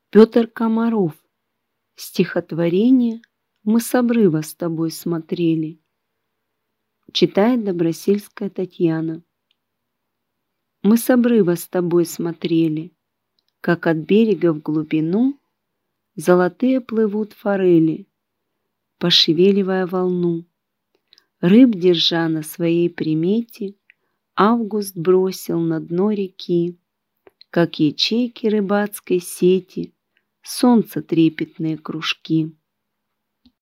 Петр Комаров. Стихотворение «Мы с обрыва с тобой смотрели». Читает Добросельская Татьяна. Мы с обрыва с тобой смотрели, как от берега в глубину золотые плывут форели, пошевеливая волну. Рыб держа на своей примете, Август бросил на дно реки, как ячейки рыбацкой сети, солнца трепетные кружки.